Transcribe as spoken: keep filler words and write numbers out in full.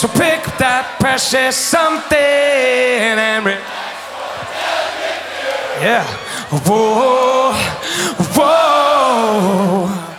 So pick up that precious something and re- yeah. Whoa, whoa.